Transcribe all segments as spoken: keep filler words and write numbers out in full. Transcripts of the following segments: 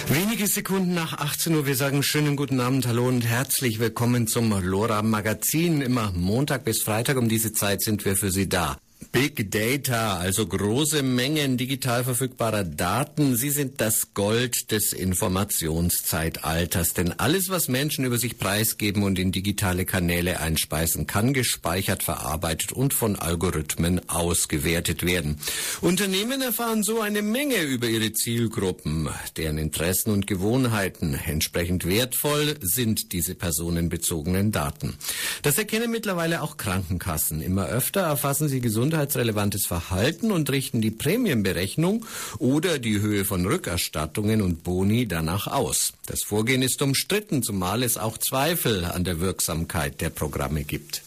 Wenige Sekunden nach achtzehn Uhr, wir sagen schönen guten Abend, hallo und herzlich willkommen zum LoRa Magazin. Immer Montag bis Freitag um diese Zeit sind wir für Sie da. Big Data, also große Mengen digital verfügbarer Daten, sie sind das Gold des Informationszeitalters. Denn alles, was Menschen über sich preisgeben und in digitale Kanäle einspeisen, kann gespeichert, verarbeitet und von Algorithmen ausgewertet werden. Unternehmen erfahren so eine Menge über ihre Zielgruppen, deren Interessen und Gewohnheiten. Entsprechend wertvoll sind diese personenbezogenen Daten. Das erkennen mittlerweile auch Krankenkassen. Immer öfter erfassen sie gesundheitsrelevantes Verhalten und richten die Prämienberechnung oder die Höhe von Rückerstattungen und Boni danach aus. Das Vorgehen ist umstritten, zumal es auch Zweifel an der Wirksamkeit der Programme gibt.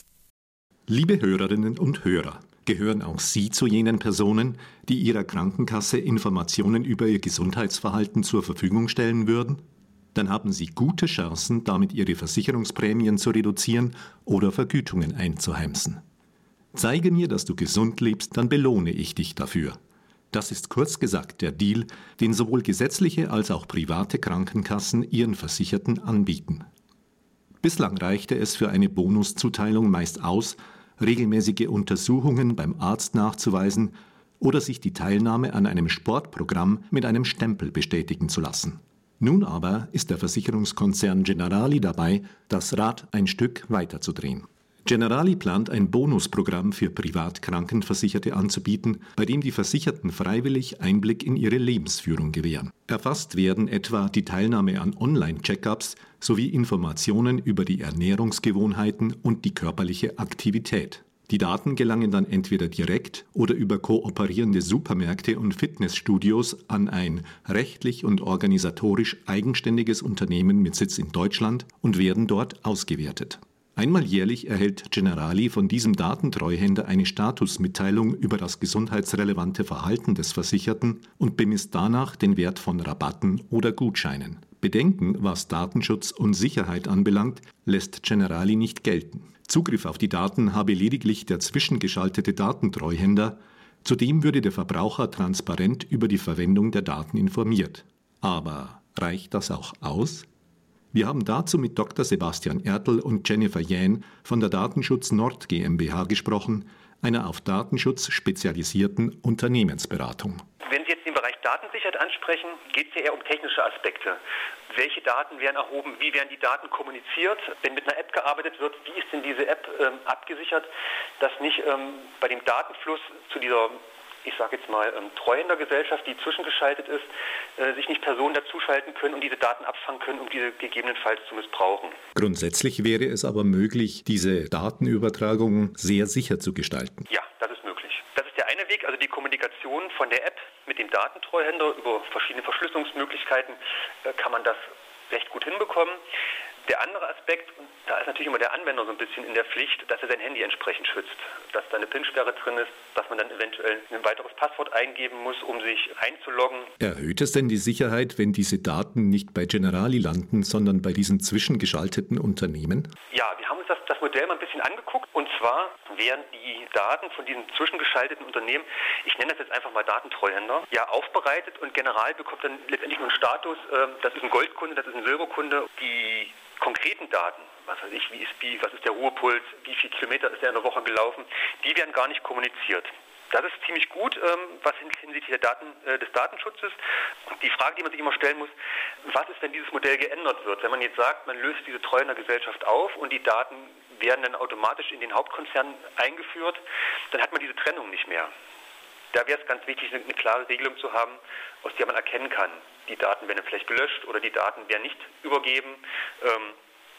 Liebe Hörerinnen und Hörer, gehören auch Sie zu jenen Personen, die Ihrer Krankenkasse Informationen über Ihr Gesundheitsverhalten zur Verfügung stellen würden? Dann haben Sie gute Chancen, damit Ihre Versicherungsprämien zu reduzieren oder Vergütungen einzuheimsen. Zeige mir, dass du gesund lebst, dann belohne ich dich dafür. Das ist kurz gesagt der Deal, den sowohl gesetzliche als auch private Krankenkassen ihren Versicherten anbieten. Bislang reichte es für eine Bonuszuteilung meist aus, regelmäßige Untersuchungen beim Arzt nachzuweisen oder sich die Teilnahme an einem Sportprogramm mit einem Stempel bestätigen zu lassen. Nun aber ist der Versicherungskonzern Generali dabei, das Rad ein Stück weiterzudrehen. Generali plant, ein Bonusprogramm für Privatkrankenversicherte anzubieten, bei dem die Versicherten freiwillig Einblick in ihre Lebensführung gewähren. Erfasst werden etwa die Teilnahme an Online-Check-ups sowie Informationen über die Ernährungsgewohnheiten und die körperliche Aktivität. Die Daten gelangen dann entweder direkt oder über kooperierende Supermärkte und Fitnessstudios an ein rechtlich und organisatorisch eigenständiges Unternehmen mit Sitz in Deutschland und werden dort ausgewertet. Einmal jährlich erhält Generali von diesem Datentreuhänder eine Statusmitteilung über das gesundheitsrelevante Verhalten des Versicherten und bemisst danach den Wert von Rabatten oder Gutscheinen. Bedenken, was Datenschutz und Sicherheit anbelangt, lässt Generali nicht gelten. Zugriff auf die Daten habe lediglich der zwischengeschaltete Datentreuhänder, zudem würde der Verbraucher transparent über die Verwendung der Daten informiert. Aber reicht das auch aus? Wir haben dazu mit Doktor Sebastian Ertl und Jennifer Jähn von der Datenschutz Nord GmbH gesprochen, einer auf Datenschutz spezialisierten Unternehmensberatung. Wenn Sie jetzt den Bereich Datensicherheit ansprechen, geht es ja eher um technische Aspekte. Welche Daten werden erhoben, wie werden die Daten kommuniziert? Wenn mit einer App gearbeitet wird, wie ist denn diese App ähm, abgesichert, dass nicht ähm, bei dem Datenfluss zu dieser, ich sage jetzt mal, ähm, Treuhändergesellschaft, die zwischengeschaltet ist, äh, sich nicht Personen dazuschalten können und diese Daten abfangen können, um diese gegebenenfalls zu missbrauchen. Grundsätzlich wäre es aber möglich, diese Datenübertragung sehr sicher zu gestalten. Ja, das ist möglich. Das ist der eine Weg, also die Kommunikation von der App mit dem Datentreuhänder über verschiedene Verschlüsselungsmöglichkeiten äh, kann man das recht gut hinbekommen. Der andere Aspekt, da ist natürlich immer der Anwender so ein bisschen in der Pflicht, dass er sein Handy entsprechend schützt, dass da eine PIN-Sperre drin ist, dass man dann eventuell ein weiteres Passwort eingeben muss, um sich einzuloggen. Erhöht es denn die Sicherheit, wenn diese Daten nicht bei Generali landen, sondern bei diesen zwischengeschalteten Unternehmen? Ja, wir haben uns das, das Modell mal ein bisschen angeguckt, und zwar werden die Daten von diesen zwischengeschalteten Unternehmen, ich nenne das jetzt einfach mal Datentreuhänder, ja aufbereitet, und General bekommt dann letztendlich nur einen Status, äh, das ist ein Goldkunde, das ist ein Silberkunde. Die konkreten Daten, was weiß ich, wie ist wie, was ist der Ruhepuls, wie viele Kilometer ist er in der Woche gelaufen, die werden gar nicht kommuniziert. Das ist ziemlich gut, ähm, was hinsichtlich der Daten, äh, des Datenschutzes. Die Frage, die man sich immer stellen muss, was ist, wenn dieses Modell geändert wird? Wenn man jetzt sagt, man löst diese Treuhändergesellschaft auf und die Daten werden dann automatisch in den Hauptkonzern eingeführt, dann hat man diese Trennung nicht mehr. Da wäre es ganz wichtig, eine, eine klare Regelung zu haben, aus der man erkennen kann, die Daten werden vielleicht gelöscht oder die Daten werden nicht übergeben, ähm,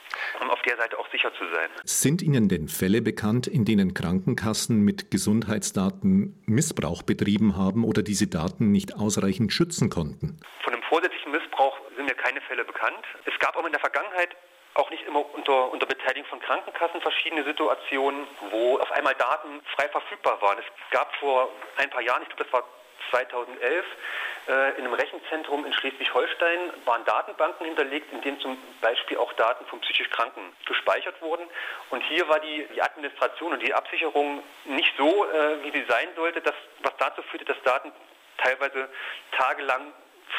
um auf der Seite auch sicher zu sein. Sind Ihnen denn Fälle bekannt, in denen Krankenkassen mit Gesundheitsdaten Missbrauch betrieben haben oder diese Daten nicht ausreichend schützen konnten? Von einem vorsätzlichen Missbrauch sind mir keine Fälle bekannt. Es gab auch in der Vergangenheit auch nicht immer unter, unter Beteiligung von Krankenkassen verschiedene Situationen, wo auf einmal Daten frei verfügbar waren. Es gab vor ein paar Jahren, ich glaube, das war zweitausendelf, äh, in einem Rechenzentrum in Schleswig-Holstein waren Datenbanken hinterlegt, in denen zum Beispiel auch Daten von psychisch Kranken gespeichert wurden. Und hier war die, die Administration und die Absicherung nicht so, äh, wie sie sein sollte, dass, was dazu führte, dass Daten teilweise tagelang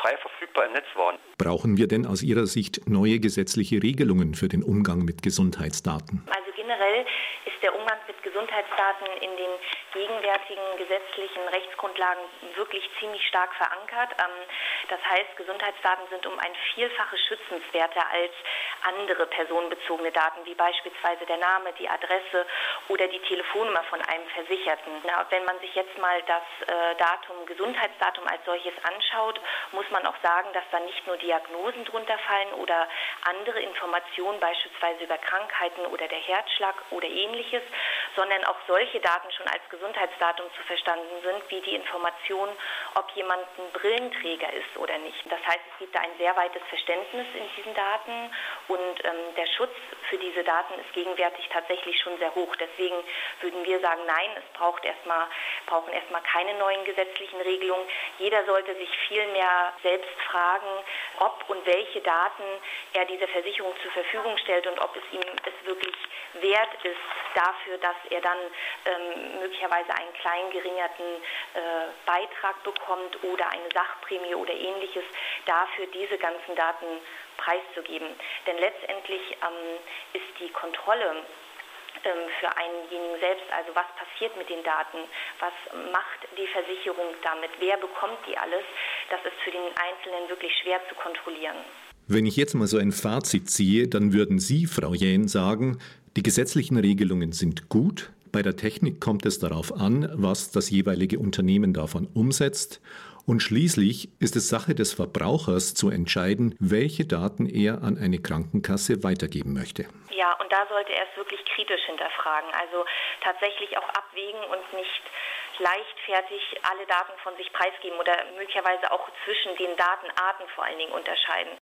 frei verfügbar im Netz waren. Brauchen wir denn aus Ihrer Sicht neue gesetzliche Regelungen für den Umgang mit Gesundheitsdaten? Also generell ist der Umgang mit Gesundheitsdaten in den gegenwärtigen gesetzlichen Rechtsgrundlagen wirklich ziemlich stark verankert. Das heißt, Gesundheitsdaten sind um ein Vielfaches schützenswerter als andere personenbezogene Daten, wie beispielsweise der Name, die Adresse oder die Telefonnummer von einem Versicherten. Na, wenn man sich jetzt mal das äh, Datum, Gesundheitsdatum als solches anschaut, muss man auch sagen, dass da nicht nur Diagnosen drunter fallen oder andere Informationen, beispielsweise über Krankheiten oder der Herzschlag oder ähnliches, sondern auch solche Daten schon als Gesundheitsdatum zu verstanden sind, wie die Information, ob jemand ein Brillenträger ist oder nicht. Das heißt, es gibt da ein sehr weites Verständnis in diesen Daten und ähm, der Schutz für diese Daten ist gegenwärtig tatsächlich schon sehr hoch. Deswegen würden wir sagen, nein, es braucht erstmal, brauchen erstmal keine neuen gesetzlichen Regelungen. Jeder sollte sich viel mehr selbst fragen, ob und welche Daten er dieser Versicherung zur Verfügung stellt und ob es ihm es wirklich wert ist dafür, dass er dann ähm, möglicherweise einen klein geringerten äh, Beitrag bekommt oder eine Sachprämie oder ähnliches, dafür diese ganzen Daten preiszugeben. Denn letztendlich ähm, ist die Kontrolle ähm, für einenjenigen selbst, also was passiert mit den Daten, was macht die Versicherung damit, wer bekommt die alles, das ist für den Einzelnen wirklich schwer zu kontrollieren. Wenn ich jetzt mal so ein Fazit ziehe, dann würden Sie, Frau Jähn, sagen, die gesetzlichen Regelungen sind gut. Bei der Technik kommt es darauf an, was das jeweilige Unternehmen davon umsetzt. Und schließlich ist es Sache des Verbrauchers zu entscheiden, welche Daten er an eine Krankenkasse weitergeben möchte. Ja, und da sollte er es wirklich kritisch hinterfragen. Also tatsächlich auch abwägen und nicht leichtfertig alle Daten von sich preisgeben oder möglicherweise auch zwischen den Datenarten vor allen Dingen unterscheiden.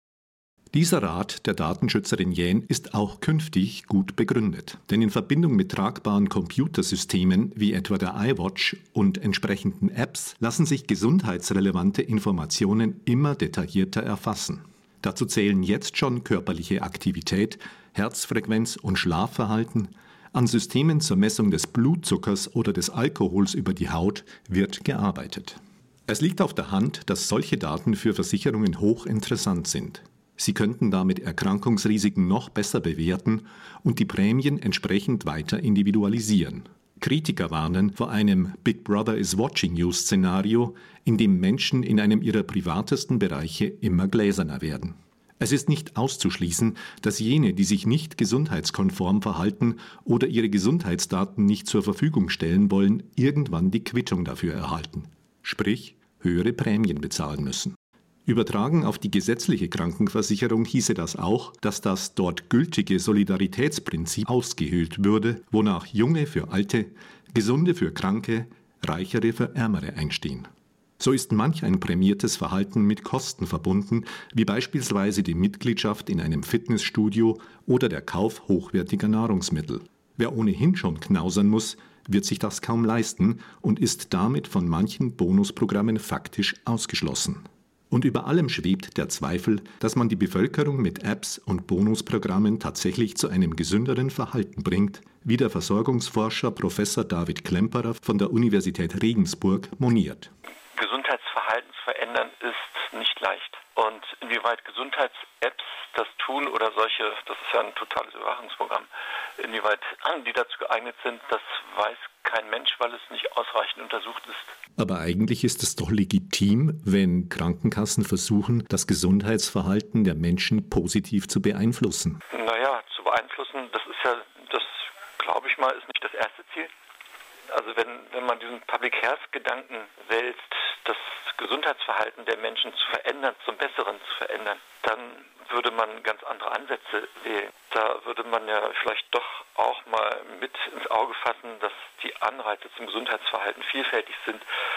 Dieser Rat der Datenschützerin Jähn ist auch künftig gut begründet. Denn in Verbindung mit tragbaren Computersystemen wie etwa der iWatch und entsprechenden Apps lassen sich gesundheitsrelevante Informationen immer detaillierter erfassen. Dazu zählen jetzt schon körperliche Aktivität, Herzfrequenz und Schlafverhalten. An Systemen zur Messung des Blutzuckers oder des Alkohols über die Haut wird gearbeitet. Es liegt auf der Hand, dass solche Daten für Versicherungen hochinteressant sind. Sie könnten damit Erkrankungsrisiken noch besser bewerten und die Prämien entsprechend weiter individualisieren. Kritiker warnen vor einem Big Brother is watching you Szenario, in dem Menschen in einem ihrer privatesten Bereiche immer gläserner werden. Es ist nicht auszuschließen, dass jene, die sich nicht gesundheitskonform verhalten oder ihre Gesundheitsdaten nicht zur Verfügung stellen wollen, irgendwann die Quittung dafür erhalten. Sprich, höhere Prämien bezahlen müssen. Übertragen auf die gesetzliche Krankenversicherung hieße das auch, dass das dort gültige Solidaritätsprinzip ausgehöhlt würde, wonach Junge für Alte, Gesunde für Kranke, Reichere für Ärmere einstehen. So ist manch ein prämiertes Verhalten mit Kosten verbunden, wie beispielsweise die Mitgliedschaft in einem Fitnessstudio oder der Kauf hochwertiger Nahrungsmittel. Wer ohnehin schon knausern muss, wird sich das kaum leisten und ist damit von manchen Bonusprogrammen faktisch ausgeschlossen. Und über allem schwebt der Zweifel, dass man die Bevölkerung mit Apps und Bonusprogrammen tatsächlich zu einem gesünderen Verhalten bringt, wie der Versorgungsforscher Professor David Klemperer von der Universität Regensburg moniert. Gesundheitsverhalten zu verändern ist nicht leicht. Und inwieweit Gesundheits-Apps das tun oder solche, das ist ja ein totales Überwachungsprogramm, inwieweit die dazu geeignet sind, das weiß kein Mensch, weil es nicht ausreichend untersucht ist. Aber eigentlich ist es doch legitim, wenn Krankenkassen versuchen, das Gesundheitsverhalten der Menschen positiv zu beeinflussen. Naja, zu beeinflussen, das ist ja, das glaube ich mal, ist nicht das erste Ziel. Also wenn, wenn man diesen Public-Health-Gedanken wälzt, das Gesundheitsverhalten der Menschen zu verändern, zum Besseren zu verändern, dann würde man ganz andere Ansätze wählen. Da würde man ja vielleicht doch auch mal mit ins Auge fassen, dass die Anreize zum Gesundheitsverhalten vielfältig sind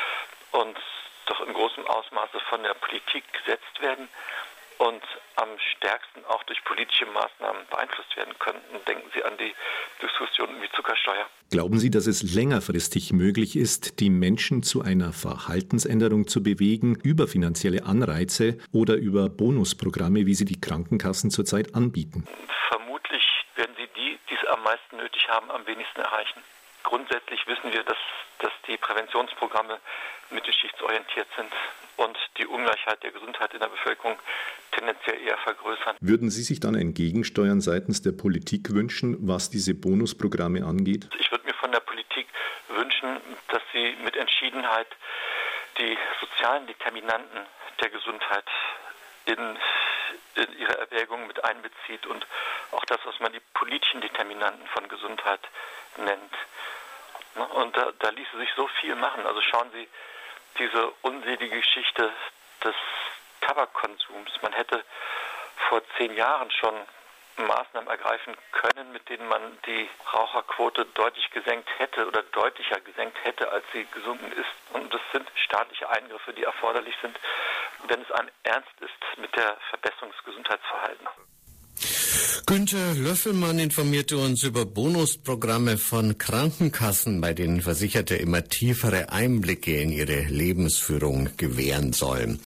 und doch in großem Ausmaße von der Politik gesetzt werden und am stärksten auch durch politische Maßnahmen beeinflusst werden könnten. Denken Sie an die Diskussion um die Zuckersteuer. Glauben Sie, dass es längerfristig möglich ist, die Menschen zu einer Verhaltensänderung zu bewegen, über finanzielle Anreize oder über Bonusprogramme, wie sie die Krankenkassen zurzeit anbieten? Vermutlich werden Sie die, die es am meisten nötig haben, am wenigsten erreichen. Grundsätzlich wissen wir, dass, dass die Präventionsprogramme mittelschichtsorientiert sind und die Ungleichheit der Gesundheit in der Bevölkerung tendenziell eher vergrößern. Würden Sie sich dann ein Gegensteuern seitens der Politik wünschen, was diese Bonusprogramme angeht? Ich würde mir von der Politik wünschen, dass sie mit Entschiedenheit die sozialen Determinanten der Gesundheit in, in ihre Erwägungen mit einbezieht und auch das, was man die politischen Determinanten von Gesundheit nennt. Und da, da ließe sich so viel machen. Also schauen Sie diese unselige Geschichte des Tabakkonsums. Man hätte vor zehn Jahren schon Maßnahmen ergreifen können, mit denen man die Raucherquote deutlich gesenkt hätte oder deutlicher gesenkt hätte, als sie gesunken ist. Und das sind staatliche Eingriffe, die erforderlich sind, wenn es einem ernst ist mit der Verbesserung des Gesundheitsverhaltens. Günter Löffelmann informierte uns über Bonusprogramme von Krankenkassen, bei denen Versicherte immer tiefere Einblicke in ihre Lebensführung gewähren sollen.